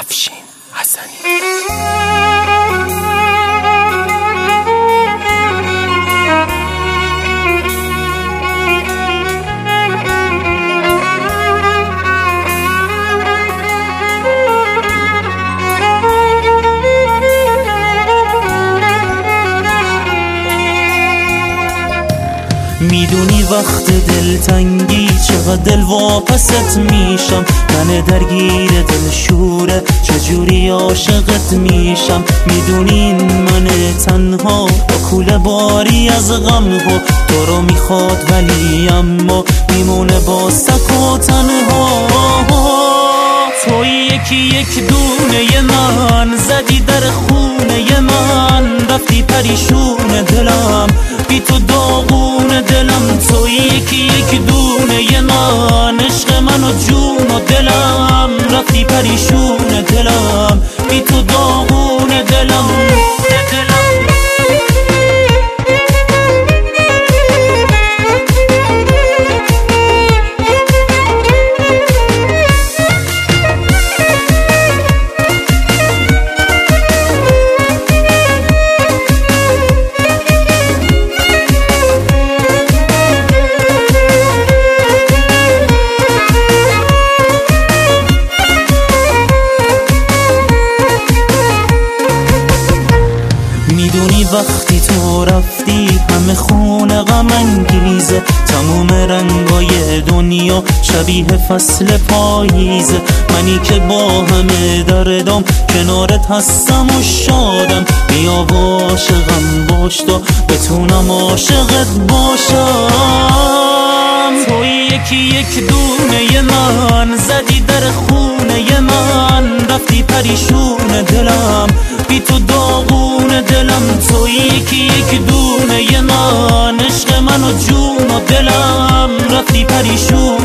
افشین حسنی. میدونی وقت دلتنگی چقدر دل واپست میشم، من درگیر دل شوره چجوری عاشقت میشم. میدونی این من تنها با کوله باری از غم ها تو رو میخواد ولی اما میمونه با سک و تنها. توی یک دونه من زدی در خونه من، رفتی پریشون دلم بی تو داغون دلم. توی یک دونه من عشق من و جون و دلم، رفتی پریشون دلم بی تو داغون دلم. میدونی وقتی تو رفتی همه خونه غم انگیزه، تموم رنگای دنیا شبیه فصل پاییزه. منی که با همه دردم کنارت هستم و شادم، بیا و عاشقم باش تا بتونم عاشقت باشم. توی یک دونه من زدی در خونه من، رفتی پریشون دلم بی تو داغون دلم. توی یک دونه من عشق من و جون و دلم، رفتی پریشون